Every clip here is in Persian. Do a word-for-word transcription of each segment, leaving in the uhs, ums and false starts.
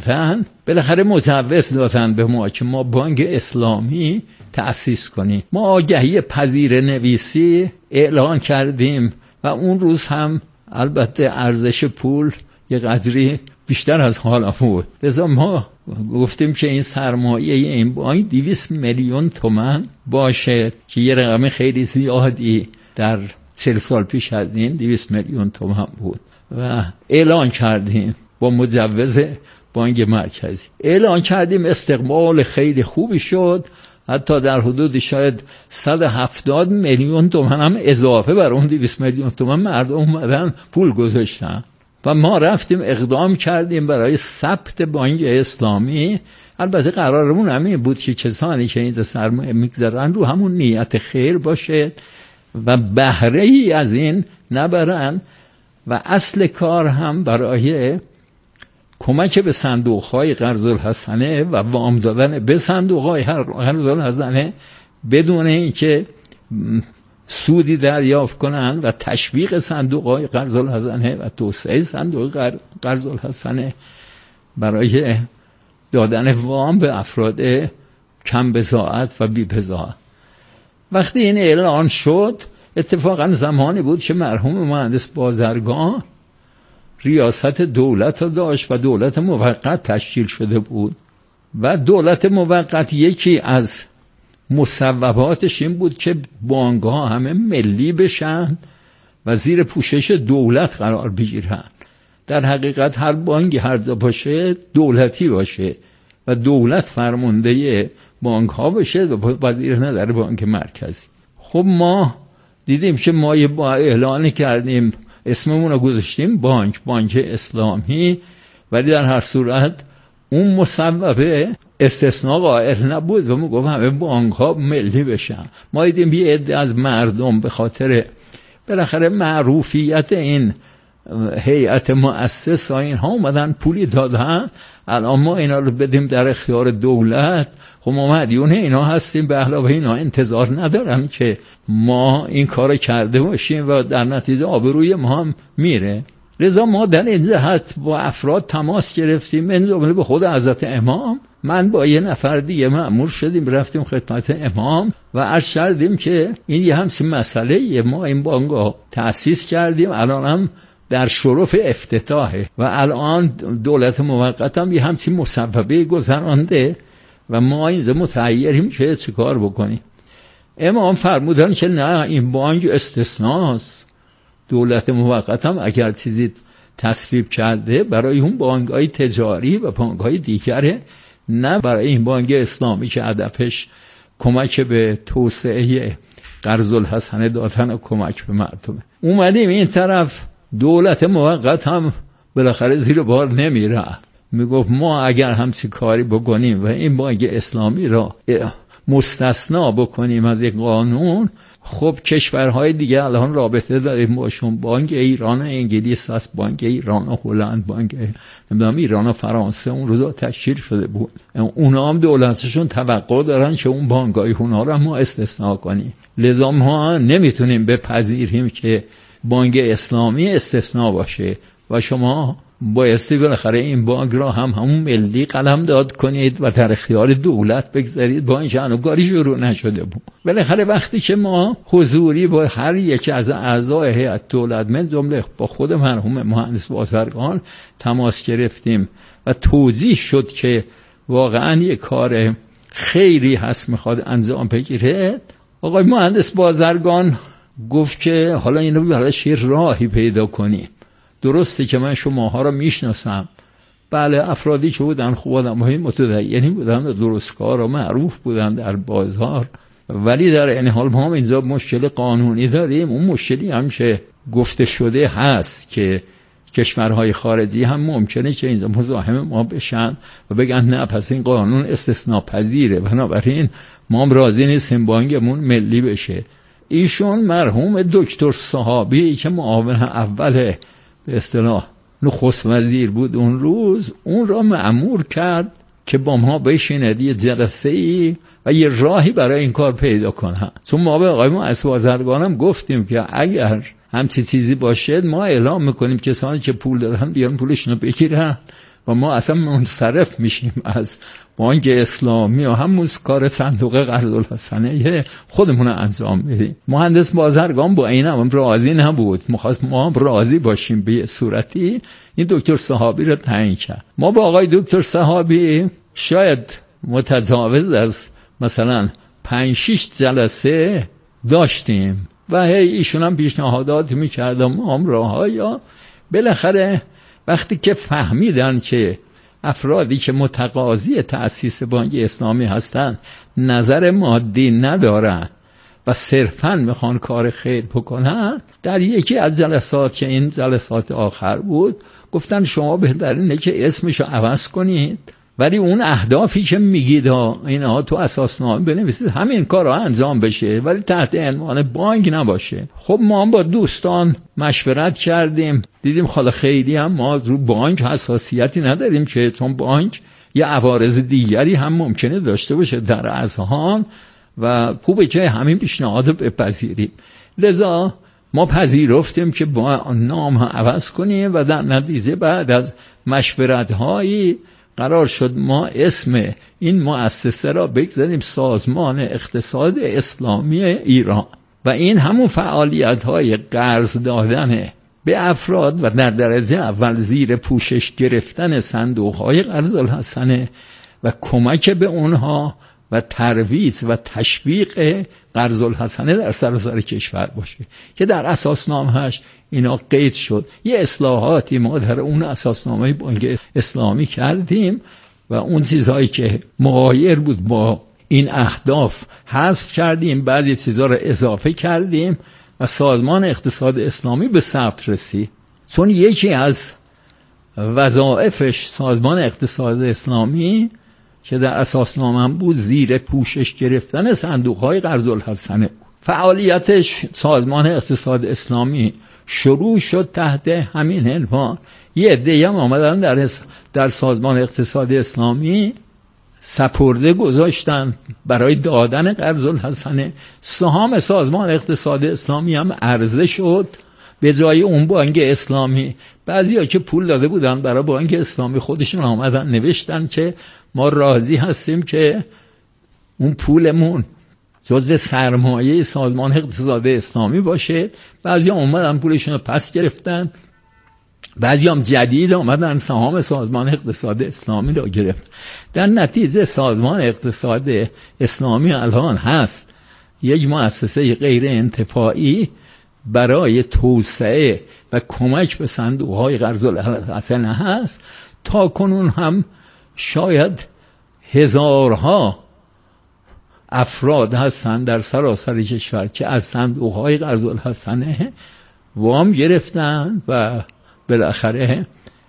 اومدن بالاخره مجوز دادن به ما که ما بانک اسلامی تأسیس کنیم. ما آگهی پذیر نویسی اعلان کردیم و اون روز هم البته ارزش پول یه قدری بیشتر از حالا بود، لذا ما گفتیم که این سرمایه این بانک دویست میلیون تومان باشه که یه رقم خیلی زیادی در چهل سال پیش از این دویست میلیون تومان بود و اعلان کردیم با مجوز بانک مرکزی. اعلان کردیم، استقبال خیلی خوبی شد، حتی در حدود شاید صد و هفتاد میلیون تومان هم اضافه بر اون دویست میلیون تومان مردم اومدن پول گذاشتن و ما رفتیم اقدام کردیم برای ثبت بانک اسلامی. البته قرارمون همین بود که کسانی که اینجا سرمایه میگذارن رو همون نیت خیر باشه و بهره ای از این نبرن و اصل کار هم برای کمک به صندوق‌های قرض الحسنه و وام دادن به صندوق‌های قرض الحسنه بدون اینکه سودی دریافت کنن و تشویق صندوق‌های قرض الحسنه و توسعه صندوق قرض الحسنه برای دادن وام به افراد کم بضاعت و بی بضاعت. وقتی این اعلان شد، اتفاقا زمانی بود که مرحوم مهندس بازرگان ریاست دولت را داشت و دولت موقت تشکیل شده بود و دولت موقت یکی از مصوباتش این بود که بانک‌ها همه ملی بشن و زیر پوشش دولت قرار بگیرن. در حقیقت هر بانکی هر جا باشه دولتی باشه و دولت فرمانده بانک‌ها باشه و وزیر نداره بانک مرکزی. خب ما دیدیم که ما یه با اعلان کردیم، اسممون رو گذاشتیم بانک بانک اسلامی، ولی در هر صورت اون مصوبه استثناء قائل نبود و ما گفت همه بانک ها ملی بشن. ما دیدیم یه عده از مردم به خاطر بالاخره معروفیت این هیئت مؤسس ها اینها اومدن پولی دادن، الان ما اینا رو بدیم در اختیار دولت. خب ما مدیون اینا هستیم، به علاوه اینا انتظار ندارن که ما این کار کرده باشیم و در نتیجه آبروی ما هم میره. لذا ما در این جهت با افراد تماس گرفتیم، من جمله به خود حضرت امام. من با یه نفر دیگه مأمور شدیم رفتیم خدمت امام و عرض کردیم که این یه همچین مسئله، ما این بانک تأسیس کردیم، الان هم در شرف افتتاحه و الان دولت موقت هم یه همچین مصوبه گذرانده و ما اینجا متحیریم که چه کار بکنیم. امام فرمودن که نه، این بانک استثناست، دولت موقت هم اگر چیزی تصویب کرده برای اون بانک‌های تجاری و بانک‌های دیگره، نه برای این بانک اسلامی که هدفش کمک به توسعه قرض الحسنه دادن و کمک به مردم. اومدیم این طرف، دولت موقت هم بالاخره زیر بار نمیره، میگفت ما اگر همچین کاری بکنیم و این بانک اسلامی را مستثنا بکنیم از یک قانون، خب کشورهای دیگه الان رابطه داریم باشون، بانک ایران و انگلیس هست، بانک ایران و هلند، بانک نمیدونم ایران و فرانسه اون روزا تشکیل شده بود، اونا هم دولتشون توقع دارن که اون بانکای اونا رو ما استثنا کنیم. لذا ما نمیتونیم بپذیریم که بانک اسلامی استثنا باشه و شما بایستی بالاخره این بانک را هم همون ملی قلم داد کنید و در اختیار دولت بگذارید. با این شأن کاری شروع نشده بود. بالاخره وقتی که ما حضوری با هر یک از اعضای هیئت دولت من جمله با خود مرحوم مهندس بازرگان تماس گرفتیم و توضیح شد که واقعا یک کار خیری هست میخواد انجام بگیره، آقای مهندس بازرگان گفت که حالا اینو براش یه راهی پیدا کنیم. درسته که من شماها رو میشناسم، بله افرادی که بودن خوب آدم‌های متدینی بودن و درستکار و معروف بودن در بازار، ولی در این حال ما هم اینجا مشکل قانونی داریم. اون مشکلی هم که گفته شده هست که کشورهای خارجی هم ممکنه که اینجا مزاحم ما بشن و بگن نه پس این قانون استثناء پذیره، بنابراین ما هم راضی نیستیم بانکمون ملی بشه. ایشون مرحوم دکتر صحابی که معاون اول به اصطلاح نخست وزیر بود اون روز، اون را مأمور کرد که با ما بشیند یه جلسه‌ای و یه راهی برای این کار پیدا کنه. چون ما به آقای مهندس بازرگانم گفتیم که اگر همچی چیزی باشه ما اعلام میکنیم کسانی که پول دارن بیان پولشون رو بگیرن و ما اصلا منصرف میشیم از بانک اسلامی و همون کار صندوق قرض الحسنه خودمون رو انجام بدیم. مهندس بازرگان با این هم راضی نبود، می‌خواست ما هم راضی باشیم به یه صورتی. این دکتر صحابی رو تعیین کرد. ما با آقای دکتر صحابی شاید متجاوز از مثلا پنج شش جلسه داشتیم و هی ایشون هم پیشنهادات میکرد و ما هم راه یا بالاخره وقتی که فهمیدن که افرادی که متقاضی تأسیس بانک اسلامی هستن نظر مادی ندارن و صرفاً میخوان کار خیر بکنن، در یکی از جلسات که این جلسات آخر بود گفتن شما بهترینه که اسمشو عوض کنید ولی اون اهدافی که میگید اینها تو اساسنامه بنویسید، همین کار را انجام بشه ولی تحت عنوان بانک نباشه. خب ما با دوستان مشورت کردیم، دیدیم خاله خیلی هم ما رو بانک حساسیتی نداریم که چون بانک یه عوارض دیگری هم ممکنه داشته باشه در اذهان و خوبه که همین پیشنهاد رو بپذیریم. لذا ما پذیرفتیم که با نام ها عوض کنیم و در نتیجه بعد از مشورت هایی قرار شد ما اسم این مؤسسه را بگذاریم سازمان اقتصاد اسلامی ایران و این همون فعالیت های قرض دادن به افراد و در درجه اول زیر پوشش گرفتن صندوق های قرض الحسنه و کمک به اونها و ترویج و تشویق قرض الحسنه در سراسر کشور باشه که در اساسنامه‌اش اینا قید شد. یه اصلاحاتی ما در اون اساسنامه بانک اسلامی کردیم و اون چیزهایی که مغایر بود با این اهداف حذف کردیم، بعضی چیزها رو اضافه کردیم و سازمان اقتصاد اسلامی به ثبت رسید. چون یکی از وظایفش سازمان اقتصاد اسلامی که در اساسنامه بود زیر پوشش گرفتن صندوق‌های قرض الحسنه. فعالیتش سازمان اقتصاد اسلامی شروع شد تحت همین عنوان. یه عده‌ای هم آمدن در در سازمان اقتصاد اسلامی سپرده گذاشتن برای دادن قرض الحسنه. سهام سازمان اقتصاد اسلامی هم عرضه شد به جای اون بانک اسلامی. بعضیا که پول داده بودن برای بانک اسلامی خودشون آمدن نوشتن که ما راضی هستیم که اون پولمون جزء سرمایه سازمان اقتصاد اسلامی باشه. بعضی هم اومدن پولشون رو پس گرفتن، بعضی هم جدید آمدن سهام سازمان اقتصاد اسلامی رو گرفت. در نتیجه سازمان اقتصاد اسلامی الان هست یک مؤسسه غیر انتفاعی برای توسعه و کمک به صندوق‌های قرض الحسنه هست. تا کنون هم شاید هزارها افراد هستند در سراسر کشور که از صندوق‌های قرض الحسنه وام گرفتن و بالاخره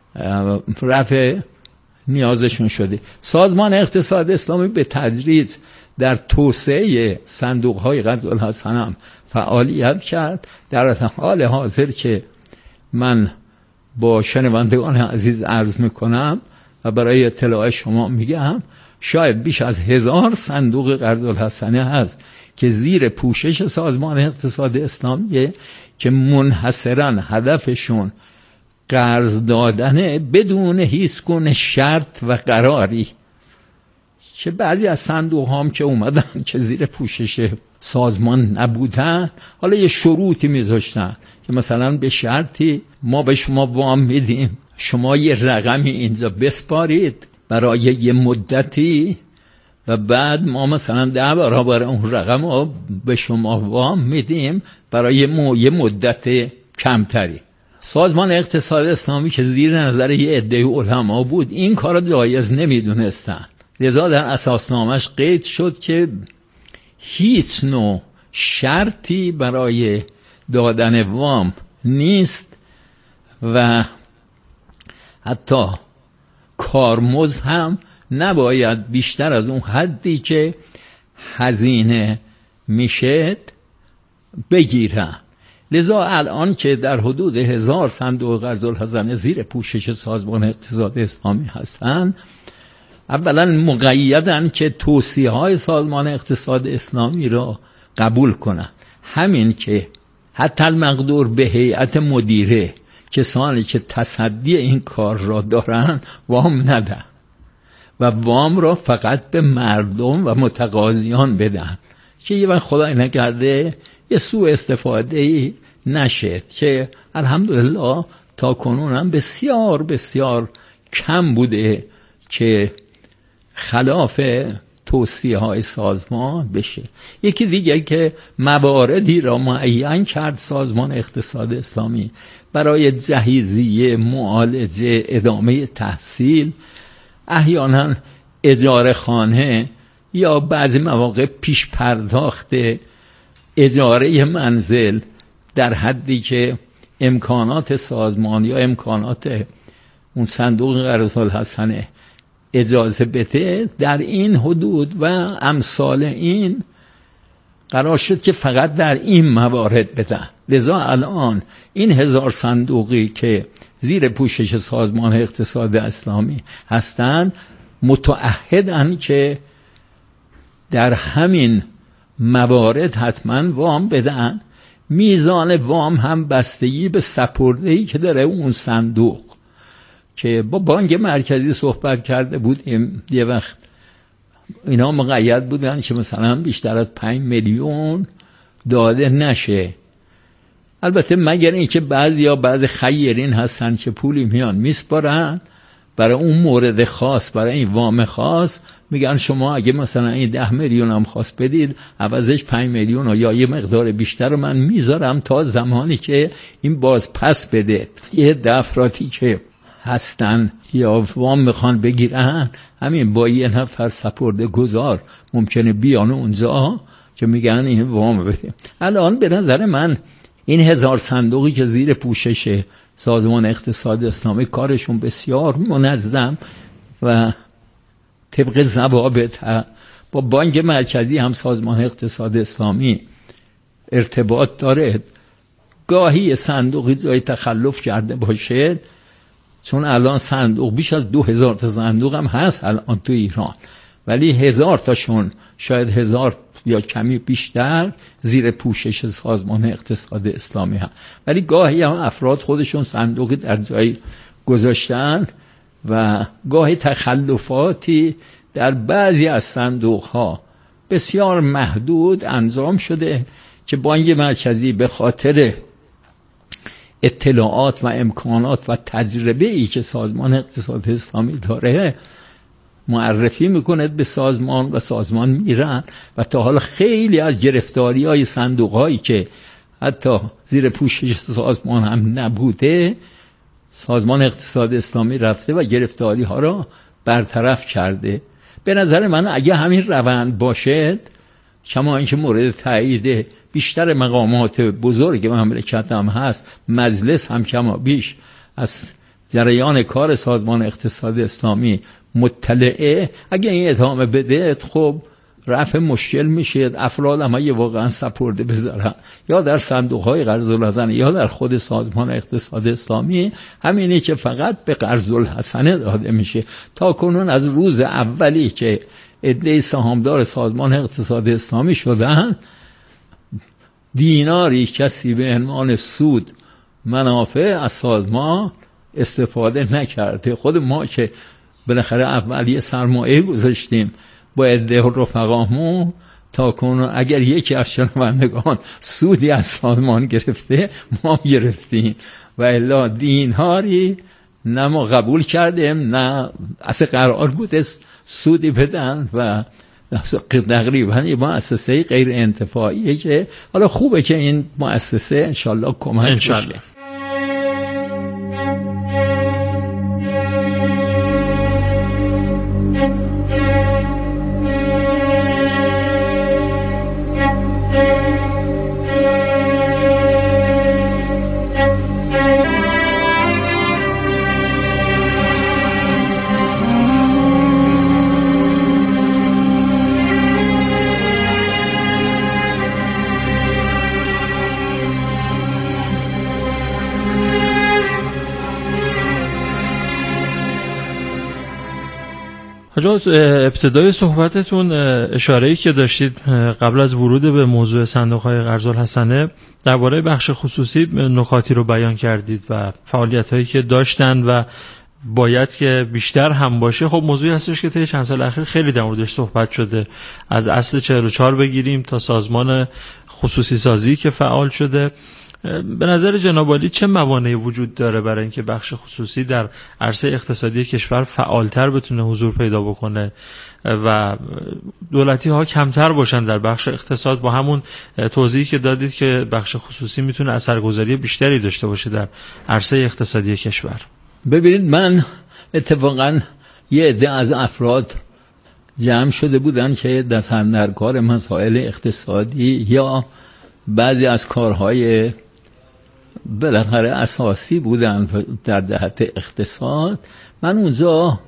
رفع نیازشون شده. سازمان اقتصاد اسلامی به تدریج در توسعه صندوق‌های قرض الحسنه فعالیت کرد. در حال حاضر که من با شنوندگان عزیز عرض میکنم و برای اطلاع شما میگم شاید بیش از هزار صندوق قرض الحسنه هست که زیر پوشش سازمان اقتصاد اسلامی که منحصراً هدفشون قرض دادن بدون هیچ گونه شرط و قراری. که بعضی از صندوق هم که اومدن که زیر پوشش سازمان نبودن حالا یه شروطی میذاشتن که مثلا به شرطی ما به شما وام میدیم، شما یه رقمی اینجا بسپارید برای یه مدتی و بعد ما مثلا ده برابر اون رقم رو به شما وام میدیم برای یه مدت کمتری. سازمان اقتصاد اسلامی که زیر نظر یه عده علما بود این کار رو جایز نمیدونستن، لذا در اساسنامه‌اش قید شد که هیچ نوع شرطی برای دادن وام نیست و حتی کارمزد هم نباید بیشتر از اون حدی که هزینه میشه بگیرن. لذا الان که در حدود هزار صندوق قرض الحسنه زیر پوشش سازمان اقتصاد اسلامی هستن، اولا مقیدن که توصیه های سازمان اقتصاد اسلامی را قبول کنن. همین که حتی المقدور به هیئت مدیره کسانی که تصدی این کار را دارن وام ندن و وام را فقط به مردم و متقاضیان بدن که یه وقت خدای نکرده یه سوء استفاده نشه، که الحمدلله تا کنون هم بسیار بسیار کم بوده که خلاف توصیه های سازمان بشه. یکی دیگه که مواردی را معین کرد سازمان اقتصاد اسلامی برای جهیزیه، معالجه، ادامه تحصیل، احیانا اجاره خانه یا بعضی مواقع پیش پرداخت اجاره منزل در حدی که امکانات سازمان یا امکانات اون صندوق قرض الحسنه اجازه بده، در این حدود و امثال این قرار شد که فقط در این موارد بدن. لذا الان این هزار صندوقی که زیر پوشش سازمان اقتصاد اسلامی هستند متعهدن که در همین موارد حتما وام بدن. میزان وام هم بستگی به سپرده‌ای که داره اون صندوق، که با بانک مرکزی صحبت کرده بودیم یه وقت اینا مقید بودن که مثلا بیشتر از پنج میلیون داده نشه، البته مگر اینکه بعضی یا بعضی خیرین هستن که پولی میان میسپارن برای اون مورد خاص، برای این وام خاص، میگن شما اگه مثلا این ده میلیون هم خواست بدید عوضش پنج میلیون یا یه مقدار بیشتر رو من میذارم تا زمانی که این باز پس بده. یه دفراتی که هستن یا وام میخوان بگیرن، همین با یه نفر سپرده گذار ممکنه بیان اونجا که میگن این وام بده. الان به نظر من این هزار صندوقی که زیر پوشش سازمان اقتصاد اسلامی کارشون بسیار منظم و طبق ضوابط با بانک مرکزی هم سازمان اقتصاد اسلامی ارتباط داره. گاهی صندوقی جای تخلف کرده باشه، چون الان صندوق بیش از دو هزار تا صندوق هم هست الان تو ایران، ولی هزار تاشون شاید هزار یا کمی بیشتر زیر پوشش سازمان اقتصاد اسلامی هم، ولی گاهی هم افراد خودشون صندوقی در جایی گذاشتن و گاهی تخلفاتی در بعضی از صندوق ها بسیار محدود انجام شده که بانک مرکزی به خاطر اطلاعات و امکانات و تجربه ای که سازمان اقتصاد اسلامی داره معرفی میکنه به سازمان و سازمان میرن و تا حالا خیلی از گرفتاری های صندوق هایی که حتی زیر پوشش سازمان هم نبوده سازمان اقتصاد اسلامی رفته و گرفتاری ها را برطرف کرده. به نظر من اگه همین روند باشد، کما اینکه مورد تایید بیشتر مقامات بزرگ مملکت هم هست، مجلس هم کما بیش از جریان کار سازمان اقتصاد اسلامی مطلعه، اگه این ادامه بده خب رفع مشکل میشه، افراد هم اگه واقعا سپرده بذارن یا در صندوق های قرض الحسنه یا در خود سازمان اقتصاد اسلامی، همینی که فقط به قرض الحسنه داده میشه. تا کنون از روز اولی که عده سهامدار سازمان اقتصاد اسلامی شدن، دیناری کسی به عنوان سود منافع از سازمان استفاده نکرده. خود ما که بالاخره اولیه سرمایه گذاشتیم با عده رفقامون، تا کنون اگر یکی از شنوندگان سودی از سازمان گرفته ما گرفتیم، و الا دیناری نه ما قبول کردیم نه اصلا قرار بوده سودی بدن و تقریبا یه مؤسسه غیر انتفاعیه که حالا خوبه که این مؤسسه انشالله کمک بشه. حاج آقا ابتدای صحبتتون اشاره‌ای که داشتید قبل از ورود به موضوع صندوق‌های قرض الحسنه درباره بخش خصوصی نکاتی رو بیان کردید و فعالیت‌هایی که داشتن و باید که بیشتر هم باشه. خب موضوعی هستش که طی چند سال اخیر خیلی در موردش صحبت شده، از اصل چهل و چهار بگیریم تا سازمان خصوصی سازی که فعال شده. به نظر جناب عالی چه موانعی وجود داره برای اینکه بخش خصوصی در عرصه اقتصادی کشور فعالتر بتونه حضور پیدا بکنه و دولتی ها کمتر باشن در بخش اقتصاد، با همون توضیحی که دادید که بخش خصوصی میتونه اثرگذاری بیشتری داشته باشه در عرصه اقتصادی کشور؟ ببینید، من اتفاقا یه عده از افراد جمع شده بودن که دست در کار مسائل اقتصادی یا بعضی از کارهای بالاخره اساسی بودن در جهت اقتصاد. من اونجا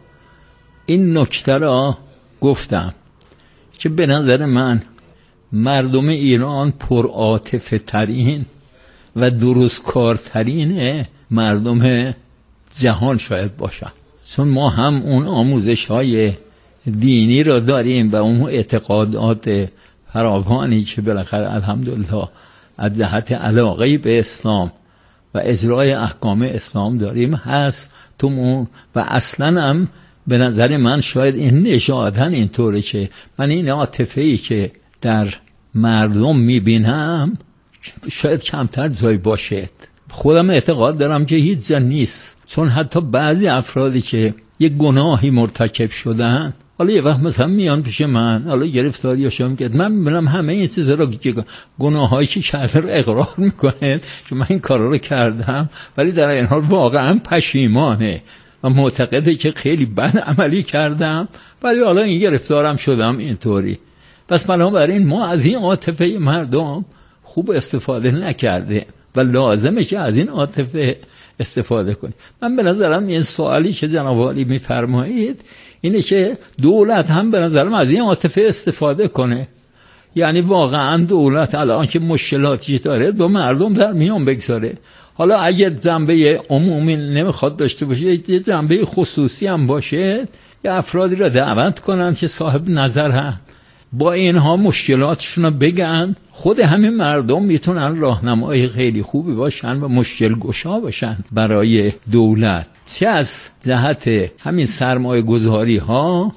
این نکته را گفتم که به نظر من مردم ایران پرعاطفه ترین و درست کارترین مردم جهان شاید باشن، چون ما هم اون آموزش های دینی را داریم و اون اعتقادات فراوانی که بالاخره الحمدلله از جهت علاقه به اسلام و اجرای احکام اسلام داریم هست تو. و اصلا هم به نظر من شاید این نژادن اینطوره که من این عاطفه‌ای که در مردم میبینم شاید کمتر جای باشه. خودم اعتقاد دارم که هیچ جا نیست، چون حتی بعضی افرادی که یک گناهی مرتکب شدن حالا یه وقت مثلا میان پیش من، حالا گرفتاریاشو میگه، من میبینم همه این چیزا رو که گناهایی که کرده رو اقرار میکنه که من این کارا رو کردم، ولی در این حال واقعا پشیمانه و معتقده که خیلی بد عملی کردم، ولی حالا این گرفتارم شدم اینطوری. پس بنابراین ما از این عاطفه مردم خوب استفاده نکرده و لازمه که از این عاطفه استفاده کنیم. من به نظرم این سوالی که جناب عالی میفرمایید اینه که دولت هم به نظرم از این عاطفه استفاده کنه. یعنی واقعا دولت الان که مشکلاتی داره با مردم در میان بگذاره. حالا اگر جنبه عمومی نمیخواد داشته باشه، یه جنبه خصوصی هم باشه، یه افرادی را دعوت کنن که صاحب نظر هم با اینها مشکلاتشون رو بگن، خود همین مردم میتونن راهنمای خیلی خوبی باشن و مشکل گشا باشن برای دولت، چه از جهت همین سرمایه گذاری ها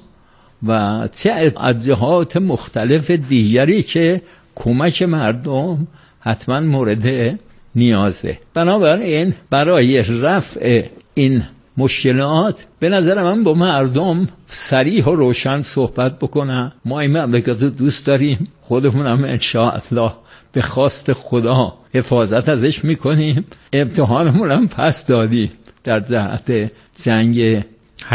و چه از جهات مختلف دیگری که کمک مردم حتما مورد نیازه. بنابراین برای رفع این مشکلات به نظر من با مردم صریح و روشن صحبت بکنم. ما این مملکت رو دوست داریم، خودمون هم انشاءالله به خواست خدا حفاظت ازش میکنیم. امتحانمون هم پس دادیم در جهت جنگ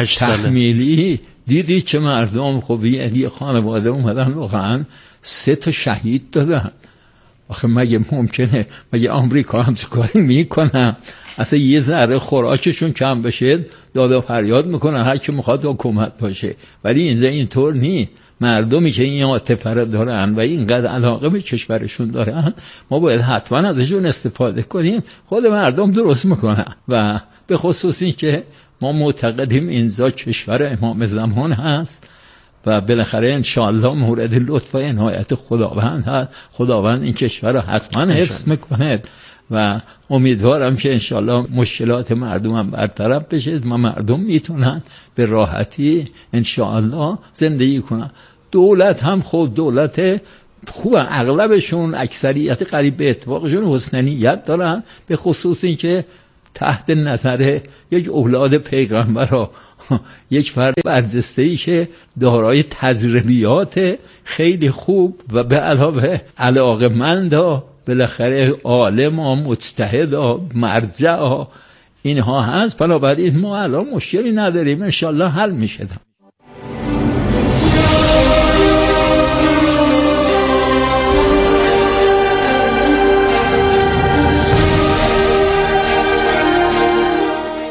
تحمیلی. دیدی که مردم خب یه خانواده اومدن واقعا سه تا شهید دادن. آخه مگه ممکنه؟ مگه آمریکا هم کاری میکنن؟ اصلا یه ذره خوراکشون کم بشه داد و فریاد میکنن هر کی میخواد حکومت باشه. ولی اینجا اینطور نی. مردمی که این عاطفه رو دارن و اینقدر علاقه به کشورشون دارن، ما باید حتما ازشون استفاده کنیم. خود مردم درست میکنن و به خصوص این که ما معتقدیم اینجا کشور امام زمان هست و بالاخره انشاءالله مورد لطف و عنایت خداوند هست. خداوند این کشور رو حتما حفظ میکنه و امیدوارم که انشاءالله مشکلات مردم هم برطرف بشه و مردم میتونن به راحتی انشاءالله زندگی کنن. دولت هم خود دولت خوب، اغلبشون اکثریت قریب به اتفاقشون حسن نیت دارن، به خصوص این که تحت نظر یک اولاد پیغمبر، یک فرد برجسته‌ای که دارای تجربیات خیلی خوب و به علاوه علاقه‌مند، بالاخره عالم و مجتهد و مرجع اینها هست. بنابراین ما الان مشکلی نداریم، انشالله حل میشه.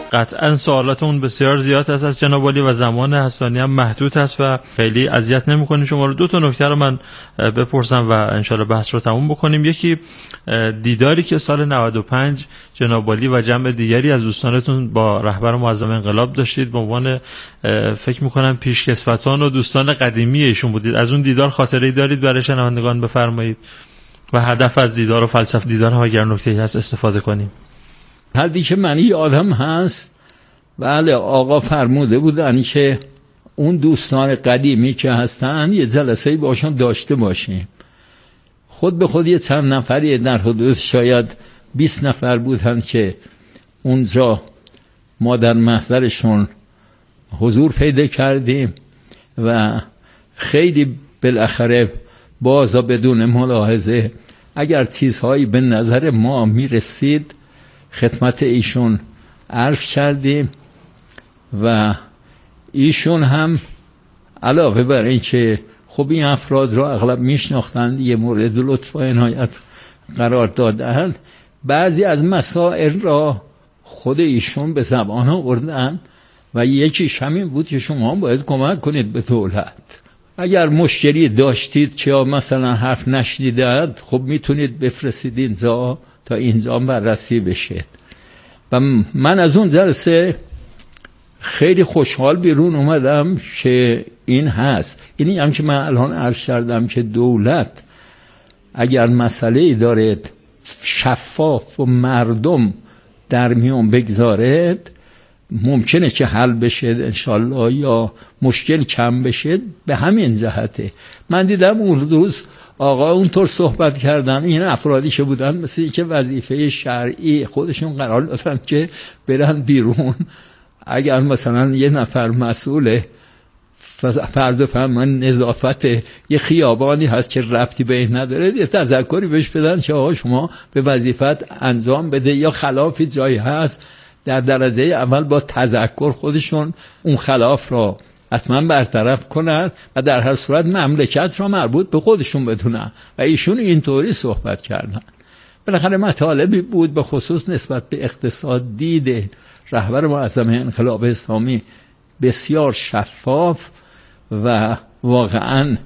قطعا سوالاتمون بسیار زیاد هست از جناب عالی و زمان هستانی هم محدود هست و خیلی اذیت نمی‌کنیم شما رو. دو تا نکته رو من بپرسم و انشالله بحث رو تموم بکنیم. یکی دیداری که سال نود و پنج جناب عالی و جمع دیگری از دوستانتون با رهبر معظم انقلاب داشتید به عنوان فکر می‌کنم پیشکسوتان و دوستان قدیمی ایشون بودید. از اون دیدار خاطره‌ای دارید برای شنوندگان بفرمایید و هدف از دیدار و فلسفه دیدار هم اگر نکته‌ای هست استفاده کنیم. حدی که من یادم هست بله آقا فرموده بودن که اون دوستان قدیمی که هستن یه جلسه باشون داشته باشیم. خود به خود یه چند نفری در حدود شاید بیست نفر بودن که اونجا ما در محضرشون حضور پیدا کردیم و خیلی بالاخره بازا بدون ملاحظه اگر چیزهایی به نظر ما میرسید خدمت ایشون عرض کردیم و ایشون هم علاوه بر این که خب این افراد را اغلب میشناختند یه مورد لطف و عنایت قرار دادن، بعضی از مسائل را خود ایشون به زبان آوردن و یکیش همین بود که شما باید کمک کنید به دولت. اگر مشکلی داشتید که مثلا حرف نشنیدند خب میتونید بفرستید اینجا تا اینجا بررسی بشه. و من از اون جلسه خیلی خوشحال بیرون اومدم که این هست. اینی هم که من الان عرض کردم که دولت اگر مسئله دارد شفاف و مردم در میون بگذارد ممکنه که حل بشه انشالله یا مشکل کم بشه. به همین جهته من دیدم اون روز آقا اونطور صحبت کردن، این افرادی که بودن مثل این که وظیفه شرعی خودشون قرار دادن که برن بیرون. اگر مثلا یه نفر مسئول فرض فرمان نظافت یه خیابانی هست که ربطی به این نداره یه تذکری بهش بدن که آقا شما به وظیفت انجام بده، یا خلافی جایی هست در درجه اول با تذکر خودشون اون خلاف را حتما برطرف کنن و در هر صورت مملکت را مربوط به خودشون بدونن و ایشون اینطوری صحبت کردن. بالاخره مطالبی بود به خصوص نسبت به اقتصاد دیده رهبر معظم انقلاب اسلامی بسیار شفاف و واقعا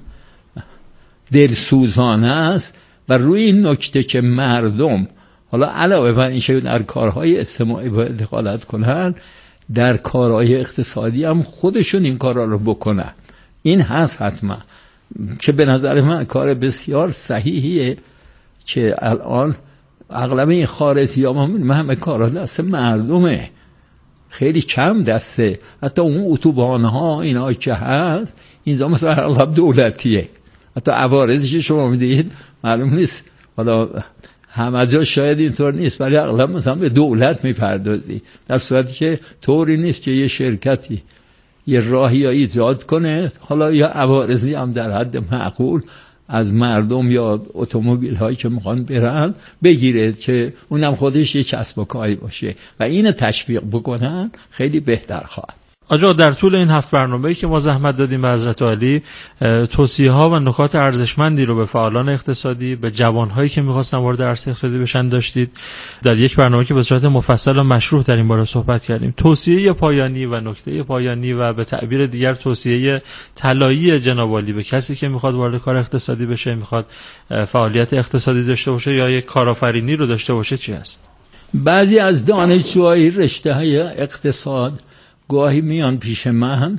دلسوزانه است و روی این نکته که مردم حالا علاوه بر اینکه در کارهای اجتماعی باید دخالت کنن در کارهای اقتصادی هم خودشون این کارها رو بکنن. این هست حتما که به نظر من کار بسیار صحیحیه که الان اغلب این خارجی ها ما همه کارها دست مردمه، خیلی کم دسته. حتی اون اتوبان ها اینا که هست اینجا مثلا اغلب دولتیه، حتی عوارضی که شما میدید معلوم نیست، حالا همه جا شاید اینطور نیست ولی اغلب مثلا به دولت میپردازی، در صورتی که طوری نیست که یه شرکتی یه راهی ایجاد کنه حالا یا عوارضی هم در حد معقول از مردم یا اتومبیل هایی که میخوان برن بگیره که اونم خودش یه کسب و کاری باشه و اینو تشویق بکنن خیلی بهتر خواهد. آجا در طول این هفت برنامه‌ای که ما زحمت دادیم به حضرت عالی توصیه‌ها و نکات ارزشمندی رو به فعالان اقتصادی، به جوان‌هایی که می‌خواستن وارد عرصه اقتصادی بشن داشتید. در یک برنامه که به صورت مفصل و مشروح در این باره صحبت کردیم. توصیه پایانی و نکته پایانی و به تعبیر دیگر توصیه طلایی جناب عالی به کسی که می‌خواد وارد کار اقتصادی بشه، می‌خواد فعالیت اقتصادی داشته باشه یا یک کارآفرینی رو داشته باشه چی است؟ بعضی از دانشجوهای رشته‌های اقتصاد گاهی میان پیش من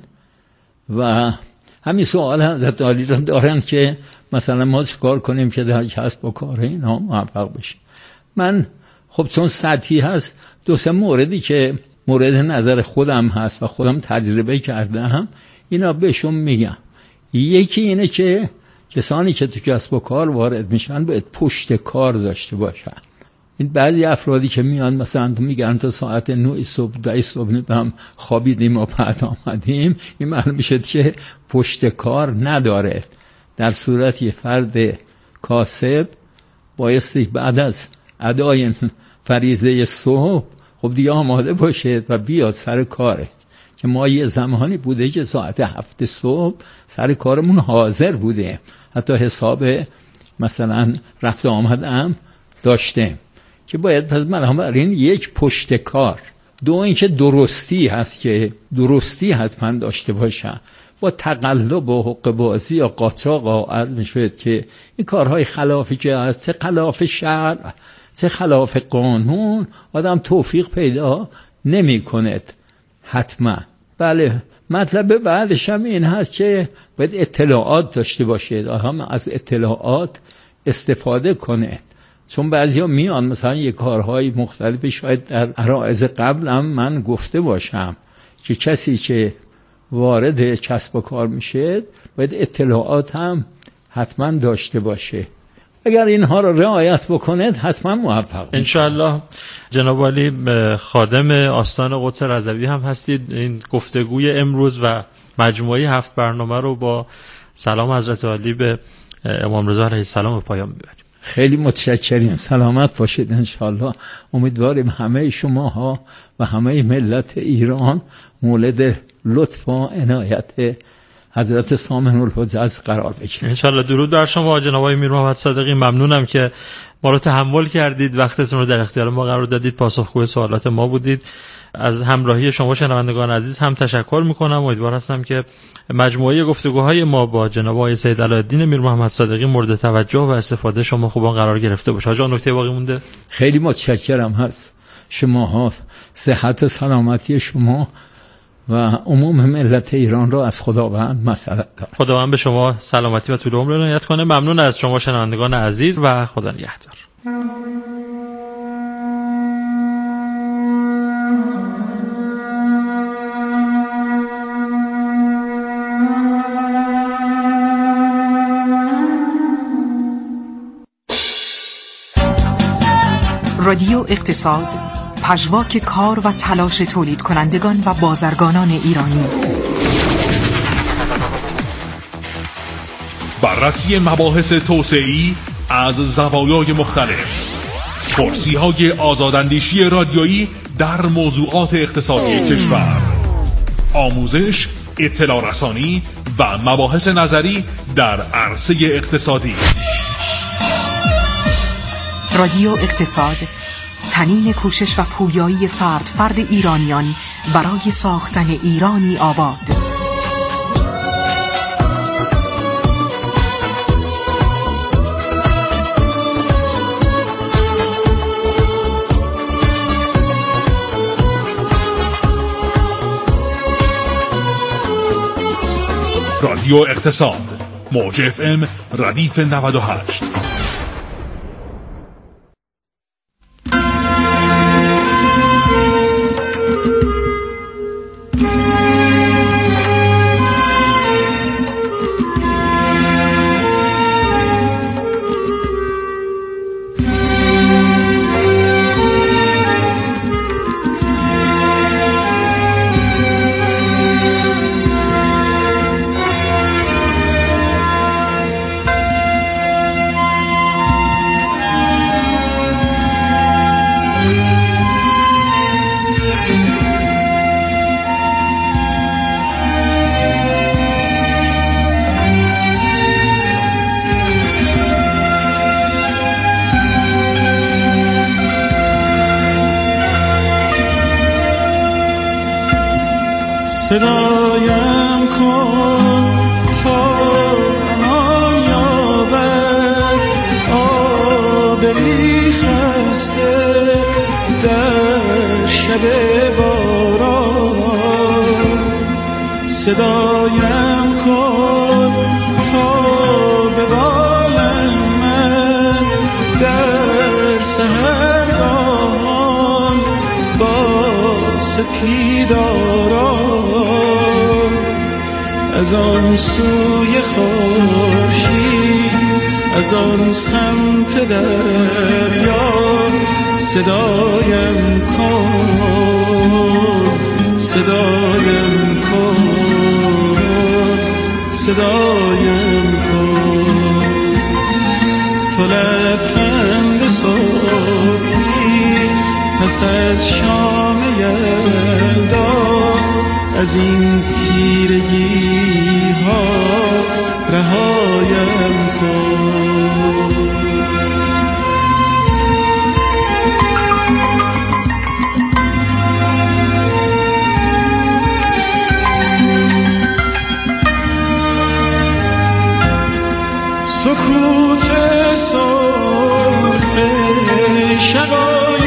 و همین سوال حضرت عالی را دارن که مثلا ما چه کار کنیم که در کسب و کار اینا موفق بشیم. من خب چون سطحی هست دو سه موردی که مورد نظر خودم هست و خودم تجربه کردم اینا بهشون میگم. یکی اینه که کسانی که تو کسب و کار وارد میشن باید پشت کار داشته باشن. این بعضی افرادی که میان مثلا میگن تا ساعت نه صبح ده صبح نمیدونم خوابیدیم و بعد آمدیم، این معلوم میشه که پشت کار نداره. در صورتی فرد کاسب بایستی بعد از ادای فریضه صبح خب دیگه آماده باشه و بیاد سر کاره، که ما یه زمانی بوده که ساعت هفت صبح سر کارمون حاضر بوده، حتی حساب مثلا رفت آمدم داشته که باید پس من هم برای این یک پشت کار دو اینکه درستی هست که درستی حتما داشته باشن. با تقلب و حق بازی یا قاچاق آد میشود که این کارهای خلافی که هست، چه خلاف شرع چه خلاف قانون، آدم توفیق پیدا نمی کند حتما. بله، مطلب بعدش هم این هست که باید اطلاعات داشته باشید، آدم از اطلاعات استفاده کنه. چون بعضیا میان مثلا یه کارهای مختلفی شاید در عرایض قبل هم من گفته باشم که کسی که وارد کسب و کار میشه باید اطلاعات هم حتما داشته باشه. اگر اینها رو رعایت بکنید حتما موفق میشید انشاءالله. جناب عالی خادم آستان قدس رضوی هم هستید. این گفتگوی امروز و مجموعه هفت برنامه رو با سلام حضرت عالی به امام رضا علیه السلام به پایان میبریم. خیلی متشکریم، سلامت باشید انشاءالله. امیدواریم همه شماها و همه ملت ایران مولد لطف و عنایت حضرت سامن الحجج قرار بگیرید انشاءالله. درود بر شما جناب آقای میر محمد صادقی، ممنونم که ما رو تحمل کردید، وقتتون رو در اختیار ما قرار دادید، پاسخگوی سوالات ما بودید. از همراهی شما شنوندگان عزیز هم تشکر میکنم. امیدوار هستم که مجموعه گفتگوهای ما با جناب آقای سید علاءالدین میر محمد صادقی مورد توجه و استفاده شما خوبان قرار گرفته باشه. آقا نکته باقی مونده؟ خیلی متشکرم هست شماها، صحت و سلامتی شما و عموم ملت ایران را از خداوند مسئلت دارم. خداوند به شما سلامتی و طول عمر عنایت کنه. ممنون از شما شنوندگان عزیز و خدا نگهدار. رادیو اقتصاد، پژواک کار و تلاش تولید کنندگان و بازرگانان ایرانی. بررسی مباحث توسعه‌ای از زوایای مختلف، پرسی‌های آزاداندیشی رادیویی در موضوعات اقتصادی کشور، آموزش، اطلاع رسانی و مباحث نظری در عرصه اقتصادی. رادیو اقتصاد، تنین کوشش و پویایی فرد فرد ایرانیان برای ساختن ایرانی آباد. رادیو اقتصاد، موج اف ام ردیف نود و هشت. صدایم کن تا امان یابد آبری خسته در شب باران. صدایم کن تا به بالم من در سحرگاهان با سپیداران. از آن سوی خورشید، از آن سمت دریا صدایم کن، صدایم کن، صدایم کن. تو لبخند صبحی پس از شام یلدا، از این تیرگی ها رهایم کن. سکوت سرخ شقایق